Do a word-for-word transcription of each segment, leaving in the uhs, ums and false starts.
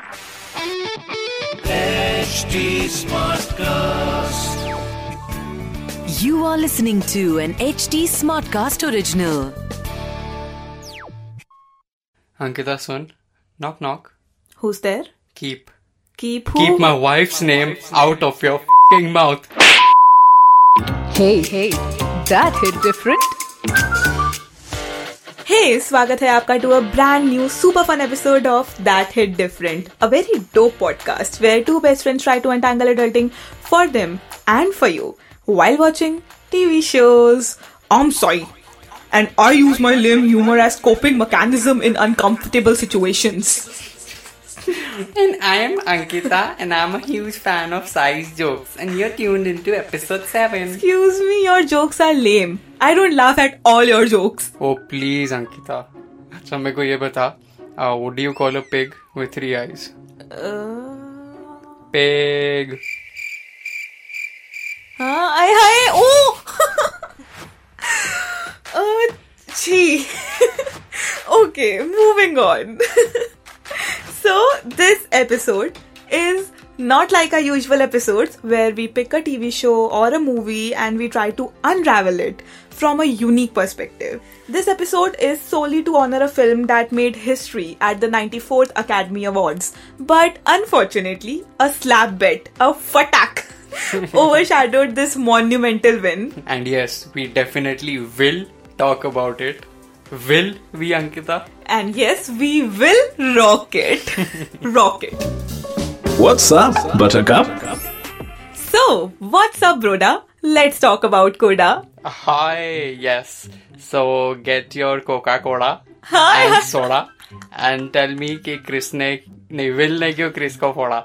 H T Smartcast. You are listening to an H T Smartcast original. Ankita, son, knock knock. Who's there? Keep. Keep who? Keep my wife's name out of your f***ing mouth. Hey, hey, that hit different. Hey, स्वागत है आपका to a brand new super fun episode of That Hit Different, a very dope podcast where two best friends try to untangle adulting for them and for you while watching T V shows. I'm sorry, and I use my lame humor as coping mechanism in uncomfortable situations. And I am Ankita, and I'm a huge fan of size jokes. And you're tuned into episode seven. Excuse me, your jokes are lame. I don't laugh at all your jokes. Oh, please, Ankita. अच्छा मेरे को ये बता, uh, what do you call a pig with three eyes? Uh... Pig. हाँ, आए हाय, ओ, uh, gee. Okay, moving on. So, this episode is not like our usual episodes where we pick a T V show or a movie and we try to unravel it from a unique perspective. This episode is solely to honor a film that made history at the ninety-fourth Academy Awards. But unfortunately, a slap bet, a fatak, overshadowed this monumental win. And yes, we definitely will talk about it. Will we, Ankita? And yes, we will rock it. Rock it. What's up, Buttercup? So, what's up, Broda? Let's talk about Coda. Hi, yes. So, get your Coca-Cola Hi. and soda and tell me कि Chris ने नहीं Will ने क्यों Chris को फोड़ा.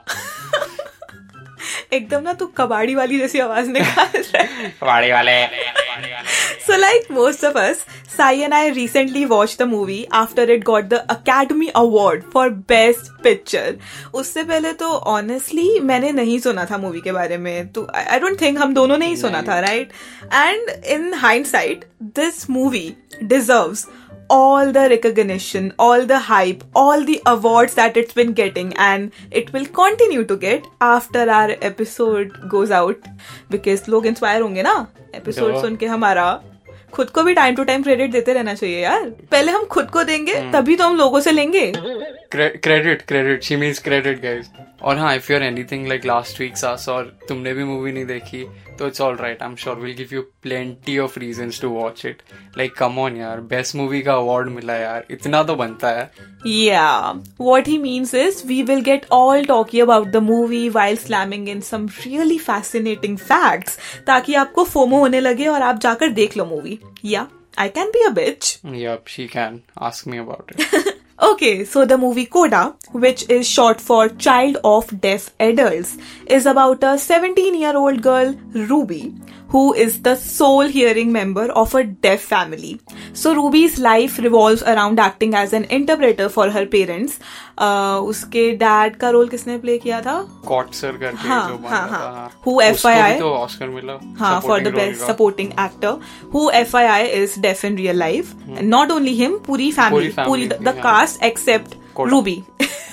एकदम ना तू कबाड़ी वाली जैसी आवाज निकाल रहा है. कबाड़ी वाले. So like most of us, Sai and I recently watched the movie after it got the Academy Award for Best Picture. उससे पहले तो honestly मैंने नहीं सुना था मूवी के बारे में. तो I don't think हम दोनों ने ही सुना था, right? And in hindsight, this movie deserves all the recognition, all the hype, all the awards that it's been getting, and it will continue to get after our episode goes out. Because लोग inspire होंगे ना episode सुन के. हमारा खुद को भी time to time credit देते रहना चाहिए यार. पहले हम खुद को देंगे तभी तो हम लोगों से लेंगे. Credit credit she means credit guys. और हाँ, if you are anything like last weeks us और तुमने भी मूवी नहीं देखी तो it's all right. I am sure will give you plenty of reasons to watch it. Like come on यार, best movie का अवार्ड मिला यार, इतना तो बनता है. Yeah, what he means is we will get all talky about the movie while slamming in some really fascinating facts ताकि आपको फोमो होने लगे और आप जाकर देख लो movie. Yeah, I can be a bitch. Yup, she can. Ask me about it. Okay, so the movie Coda, which is short for Child of Deaf Adults, is about a seventeen-year-old girl, Ruby, who is the sole hearing member of a deaf family. So Ruby's life revolves around acting as an interpreter for her parents. Uh, उसके dad का role किसने play किया था? कॉटसर करके हाँ, जो बना हाँ, था. हाँ. Who F Y I तो ऑस्कर मिला. हाँ, for the best supporting actor. Who F Y I is deaf in real life. And not only him, पूरी family, पूरी family पूरी the, the yeah. cast except Coda. Ruby,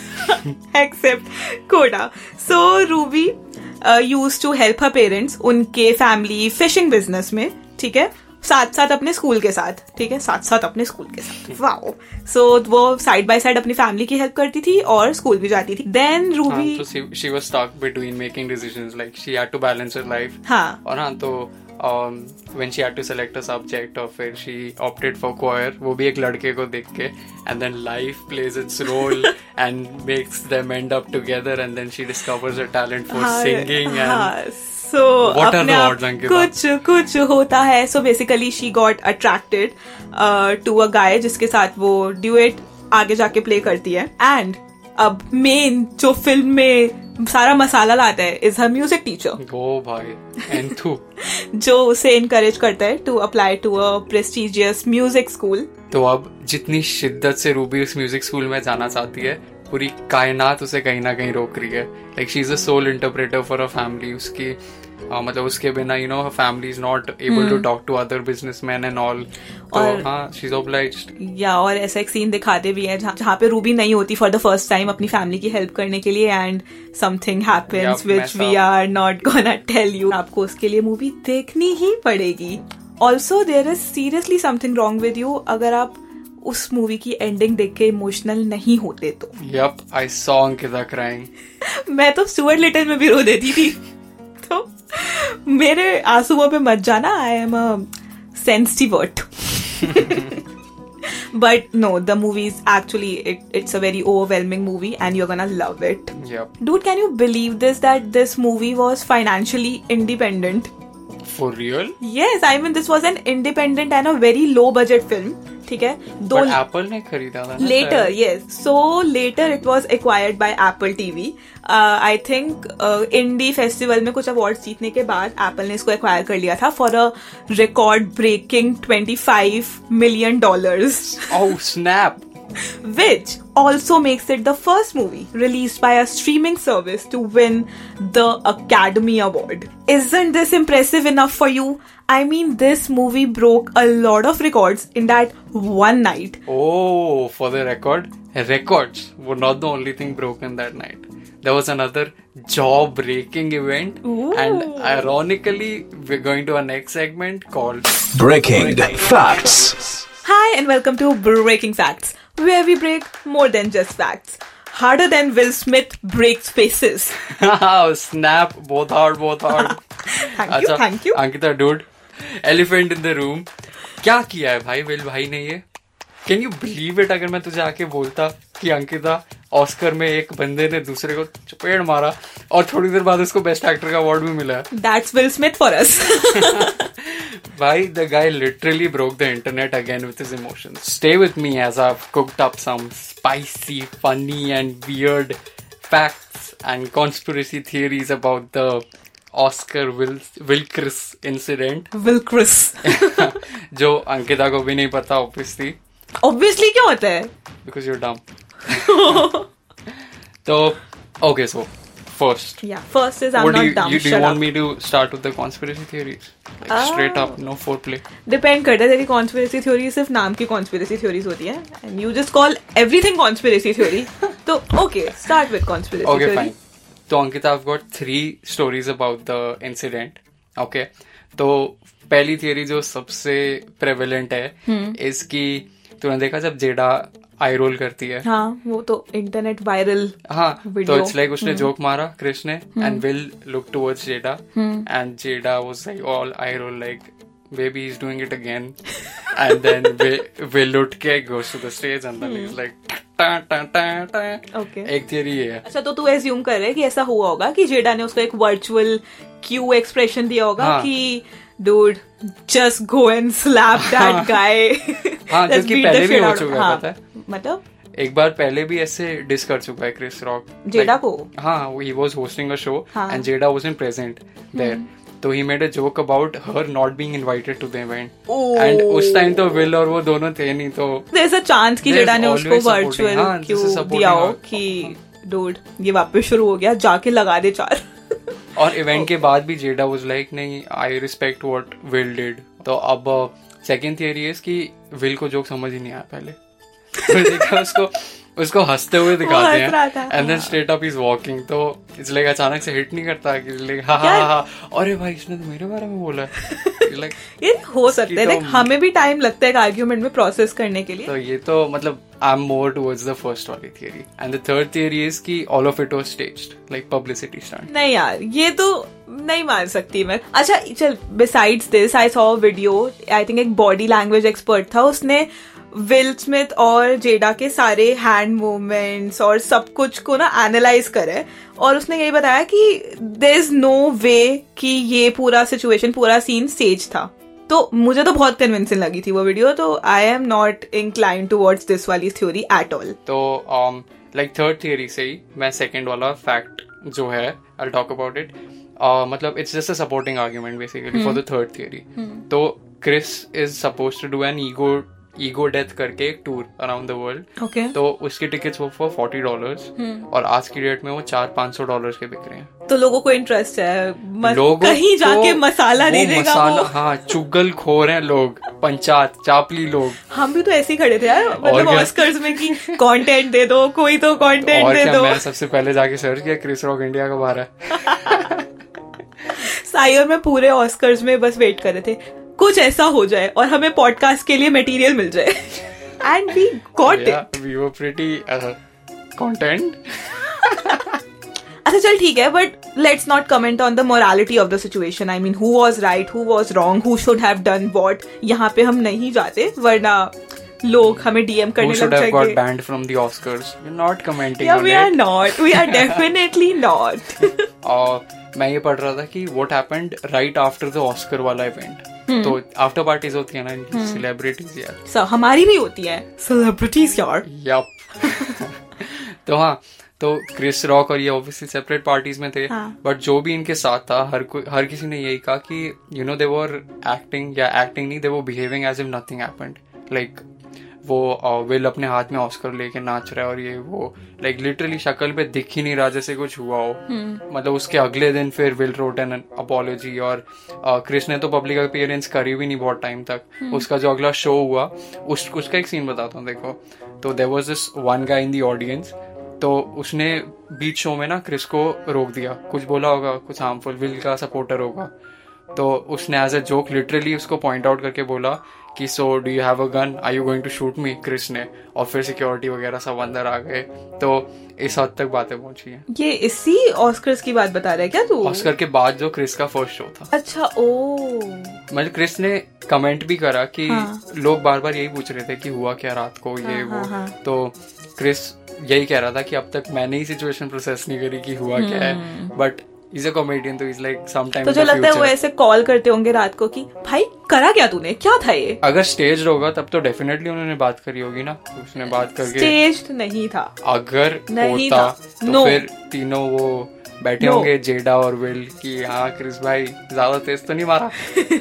except Coda. So Ruby uh, used to help her parents उनके family fishing business में, ठीक है, साथ साथ अपने स्कूल के साथ, ठीक है, साथ साथ अपने स्कूल के साथ. वाओ. सो वो साइड बाय साइड अपनी फैमिली की हेल्प करती थी और स्कूल भी जाती थी. Then Ruby so she, she was stuck between making decisions, like she had to balance her life. हाँ. और हाँ तो um, when she had to select a subject और फिर she opted for choir, वो भी एक लड़के को देख के, and then life plays its role and makes them end up together, and then she discovers her talent for हाँ, singing and हाँ. So What are अपने the आप odds, Ankita? कुछ कुछ होता है. So basically she got attracted uh, to a guy जिसके साथ वो duet आगे जाके play करती है. And अब मेन जो फिल्म में सारा मसाला लाता है इज हर म्यूजिक टीचर. ओ भाई, एंथू. जो उसे इनकरेज करता है to apply to a prestigious music school. तो अब जितनी शिद्दत से रूबी उस म्यूजिक स्कूल में जाना चाहती है, पूरी कायनात उसे कहीं ना कहीं रोक रही है. Like she is a sole interpreter for a family. उसकी uh, मतलब उसके बिना you know family is not able to talk to other businessman and all, तो हाँ शी इज ऑब्लाइज्ड. या और ऐसा एक सीन दिखाते भी है जहाँ पे रूबी नहीं होती फॉर द फर्स्ट टाइम अपनी फैमिली की हेल्प करने के लिए, and something happens which we are not gonna tell you. आपको उसके लिए मूवी देखनी ही पड़ेगी. Also there is seriously something wrong with you अगर आप उस मूवी की एंडिंग देख के इमोशनल नहीं होते तो. Yup, I saw Ankita crying. मैं तो स्टुअर्ट लिटिल में भी रो देती थी. तो मेरे आंसुओं पे मत जाना. I am a sensitive heart. But no, the movie is actually, it, it's a very overwhelming movie and you're gonna love it. Yep. Dude, can you believe this, that this movie was financially independent? For real? Yes, I mean this was an independent and a very low budget film. ठीक है. दो But Apple ने खरीदा था ना. Later, yes. So later it was acquired by Apple T V. Uh, I think uh, Indie Festival में कुछ awards जीतने के बाद Apple ने इसको acquire कर लिया था for a record breaking twenty-five million dollars. Oh snap! Which also makes it the first movie released by a streaming service to win the Academy Award. Isn't this impressive enough for you? I mean, this movie broke a lot of records in that one night. Oh, for the record, records were not the only thing broken that night. There was another jaw-breaking event. Ooh. And ironically, we're going to our next segment called Breaking Facts. Hi and welcome to Breaking Facts, where we break more than just facts. Harder than Will Smith breaks faces. snap, both hard, both hard. Thank you, thank you. Ankita, dude, elephant in the room. क्या किया है भाई will भाई ने ये? Can you believe it? अगर मैं तुझे आके बोलता कि अंकिता ऑस्कर में एक बंदे ने दूसरे को चपेट मारा और थोड़ी देर बाद उसको बेस्ट एक्टर का अवार्ड भी मिला. That's Will Smith for us. Bhai, the guy literally broke the internet again with his emotions. Stay with me as I've cooked up some spicy, funny and weird facts and conspiracy theories about the Oscar Will Wilkris incident. Wilkris. जो अंकिता को भी नहीं पता obviously. Obviously क्या होता है? Because you're dumb. तो okay, so first. Yeah, first is I'm what not do you, dumb. You, do Shut you want up. me to start with the conspiracy theories? Like Ah. straight up, no foreplay. Depend करता है तेरी conspiracy theory सिर्फ नाम की conspiracy theories होती है and you just call everything conspiracy theory. तो okay, start with conspiracy Okay, theory. fine. तो Ankita, I've got three stories about the incident. Okay, तो पहली theory जो सबसे prevalent है इसकी तूने देखा जब जेडा आई रोल करती है. हाँ, वो तो इंटरनेट वायरल. हाँ, video. तो इट्स लाइक उसने जोक मारा क्रिस ने and Will look towards Jada and Jada was like all eye roll like baby he's doing it again and then will will लुट के goes to the stage and then he's like ta ta ta ta. Okay. एक theory ये है. अच्छा, तो तू assume कर रहा है कि ऐसा हुआ होगा कि जेडा ने उसको एक वर्चुअल क्यू एक्सप्रेशन दिया होगा हाँ. कि dude just go and slap that guy. हाँ, Let's क्योंकि beat the पहले भी shit हो out of- चुका है, हाँ, पता है? मतलब एक बार पहले भी ऐसे डिस कर चुका है क्रिस रॉक जेडा को. हाँ, he was hosting a show हाँ. and Jada wasn't present there. तो he made a joke about her not being invited to the event. Oh. And उस टाइम तो विल और वो दोनों थे नहीं, तो there's a chance कि There's जेडा ने उसको always supporting. वर्चुअल हाँ, क्यू this is supporting दिया हो her. कि dude ये वापस शुरू हो गया, जाके लगा दे चार. और इवेंट के बाद भी जेडा वाज लाइक नहीं I respect what Will did. तो अब सेकंड थियरी है कि विल को जोक समझ ही नहीं आया पहले. तो देखा उसको उसको हंसते हुए दिखाते हंस रहा हैं था. And then straight up is walking. तो इट्स लाइक अचानक से हिट नहीं करता कि लाइक हा हा हा अरे भाई इसने तो मेरे बारे में बोला है. लाइक ये हो सकता है, तो- लाइक हमें भी टाइम लगता है एक आर्ग्यूमेंट में प्रोसेस करने के लिए. तो ये तो मतलब I am more towards the first वाली theory. And the third theory is कि all of it was staged like publicity stunt. नहीं यार, ये तो नहीं मान सकती मैं. अच्छा चल, besides this I saw video, I think एक बॉडी लैंग्वेज एक्सपर्ट था, उसने विल स्मिथ और जेडा के सारे हैंड मूवमेंट्स और सब कुछ को ना एनालाइज करे और उसने यही बताया कि देयर इज नो वे कि ये पूरा सिचुएशन, पूरा सीन स्टेज था. तो मुझे तो बहुत कन्विंसिंग लगी थी वो वीडियो. तो I am not inclined towards this वाली थ्योरी एट ऑल. तो लाइक थर्ड थियरी से ही मैं सेकंड वाला फैक्ट जो है I will talk about it. मतलब it's just a supporting argument basically for the third theory. तो Chris is supposed to do an ego ego death करके एक tour around the world. Okay. तो उसकी tickets वो for forty dollars और आज की डेट में वो चार पाँच सौ डॉलर के बिक रहे हैं। तो लोगों को इंटरेस्ट है, मस, लोगों कहीं जाके को मसाला नहीं वो देगा मसाला, वो। हाँ, चुगल खोर हैं लोग, पंचायत चापली लोग। हम भी तो ऐसे ही खड़े थे यार, मतलब क्या? ऑस्कर्स में कि कंटेंट दे दो, कोई तो कंटेंट और दे क्या, दो। मैं सबसे पहले जाके सर्च किया क्रिस रॉक इंडिया कब आ रहा है। साई और मैं पूरे ऑस्कर्स में बस वेट कर रहे थे कुछ ऐसा हो जाए और हमें पॉडकास्ट के लिए मटेरियल मिल जाए। And we got it. We were pretty content. अच्छा चल ठीक है, but let's not comment on the morality of the situation. I mean who was right, who was wrong, who should have done what. यहाँ पे हम नहीं जाते, वरना लोग हमें डीएम करने Who लग should have जाएंगे। got banned from the Oscars? We're not commenting Yeah, on we it. are not. We are definitely not. और मैं ये पढ़ रहा था कि what happened right after the Oscar वाला इवेंट। तो आफ्टर पार्टीज होती है ना इनकी, सेलिब्रिटीज यार। So, हमारी भी होती है सेलिब्रिटीज यार। यप। तो हाँ, तो क्रिस रॉक और ये ऑब्वियसली सेपरेट पार्टीज में थे, हाँ. बट जो भी इनके साथ था हर कोई हर किसी ने यही कहा कि you know they were acting या एक्टिंग नहीं, they were behaving as if nothing happened. Like वो विल अपने हाथ में ऑस्कर लेके नाच रहा है और ये वो लाइक लिटरली शक्ल पे दिख ही नहीं रहा जैसे कुछ हुआ हो। मतलब उसके अगले दिन फिर विल रोट एन अपॉलॉजी और क्रिस ने तो पब्लिक अपीयरेंस करी भी नहीं बहुत टाइम तक। उसका जो अगला शो हुआ उस उसका एक सीन बताता हूँ, देखो। तो there was this one guy in the audience, तो उसने बीच शो में ना क्रिस को रोक दिया, कुछ बोला होगा कुछ हार्मफुल, विल का सपोर्टर होगा। तो उसने एज अ जोक लिटरली उसको पॉइंट आउट करके बोला कि so do you have a gun, are you going to shoot me, Chris ने। और फिर सिक्योरिटी वगैरह सब अंदर आ गए। तो इस हद तक बातें पहुंची हैं। ये इसी ऑस्कर्स की बात बता रहा है क्या तू? ऑस्कर के बाद जो क्रिस का फर्स्ट शो था। अच्छा, ओ मतलब क्रिस ने कमेंट भी करा कि हाँ. लोग बार बार यही पूछ रहे थे कि हुआ क्या रात को, ये हाँ, वो हाँ, हाँ. तो क्रिस यही कह रहा था कि अब तक मैंने ही सिचुएशन प्रोसेस नहीं करी कि हुआ क्या है, बट इज अ कॉमेडियन, तो इज लाइक सम टाइम तो जो लगता है वो ऐसे कॉल करते होंगे रात को कि भाई करा क्या तूने, क्या था ये? अगर स्टेज होगा तब तो डेफिनेटली उन्होंने बात करी होगी ना, उसने बात करके। स्टेज नहीं था। अगर नहीं होता था। तो No. फिर तीनों वो बैठे No. होंगे, जेडा और विल, कि हाँ क्रिस भाई ज्यादा तेज तो नहीं मारा।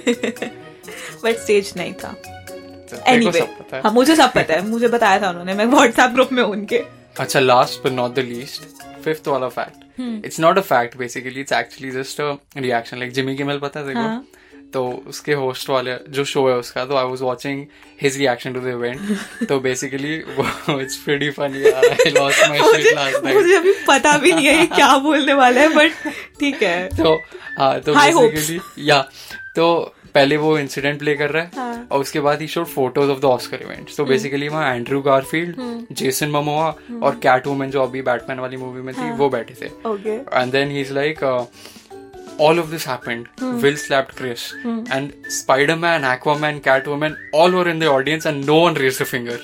बट स्टेज नहीं था। तेरे को एनीवे, सब पता है। हाँ मुझे सब पता है, मुझे बताया था उन्होंने, मैं व्हाट्सएप ग्रुप में उनके। अच्छा, last but not the least, fifth वाला fact. It's not a fact basically, it's actually just a reaction. Like Jimmy Kimmel पता है देखो, हाँ. तो उसके होस्ट वाले जो शो है उसका, तो I was watching his reaction to the event. तो बेसिकली इट्स प्रीटी फनी यार, I lost my shit last night. मुझे अभी पता भी नहीं है ये क्या बोलने वाला है, बट ठीक है। तो हाँ, तो बेसिकली या तो पहले वो इंसिडेंट प्ले कर रहा है, हाँ. और उसके बाद ही showed photos of the Oscar event. तो बेसिकली वहाँ एंड्रू गारफील्ड, जेसन मोमोआ और कैट वुमन जो अभी बैटमैन वाली मूवी में थी, हाँ. वो बैठे थे। And then he is like all of this happened. Hmm. Will slapped Chris, hmm. and Spider-Man, Aquaman, Catwoman, all were in the audience, and no one raised a finger.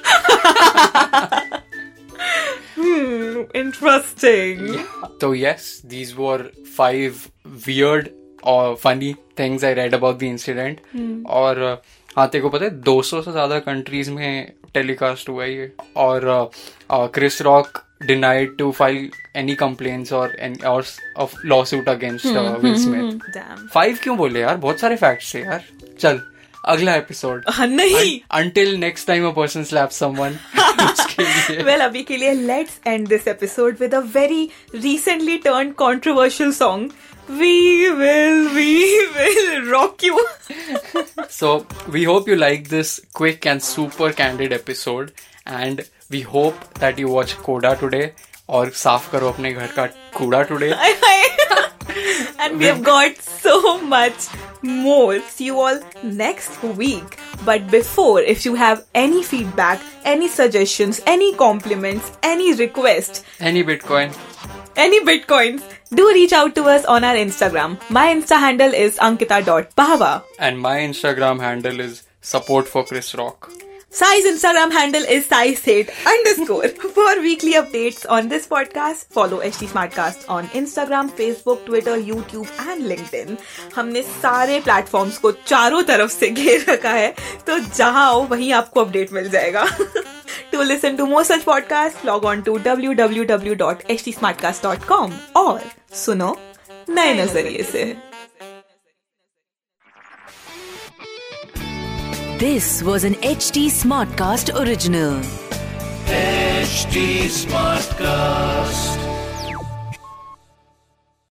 hmm, interesting. Yeah. So yes, these were five weird or funny things I read about the incident. Hmm. और हाँ, तेरे को पता है दो सौ से ज्यादा कंट्रीज में टेलीकास्ट हुआ ये। और Chris Rock denied to file any complaints or any or of lawsuit against uh, Will Smith. Damn. Five क्यों बोले यार, बहुत सारे facts थे यार। चल अगला एपिसोड। नहीं, until next time a person slaps someone. उसके लिए well, अभी के लिए let's end this episode with a very recently turned controversial song. We will, we will rock you. So we hope you like this quick and super candid episode, and we hope that you watch Coda today और साफ करो अपने घर का कूड़ा today. And we have got so much more. See you all next week. But before, if you have any feedback, any suggestions, any compliments, any request, Any Bitcoin. any bitcoins, do reach out to us on our Instagram. My Insta handle is ankita dot bahava. And my Instagram handle is support for Chris Rock. Sai's Instagram handle is saisate underscore. For weekly updates on this podcast, follow H T Smartcast on Instagram, Facebook, Twitter, YouTube and LinkedIn. हमने सारे platforms को चारों तरफ से घेर रखा है, तो जहां आओ वहीं आपको अपडेट मिल जाएगा. To listen to more such podcasts, log on to w w w dot h t smartcast dot com और सुनो नए नजरिए से. This was an H T Smartcast original. H T Smartcast.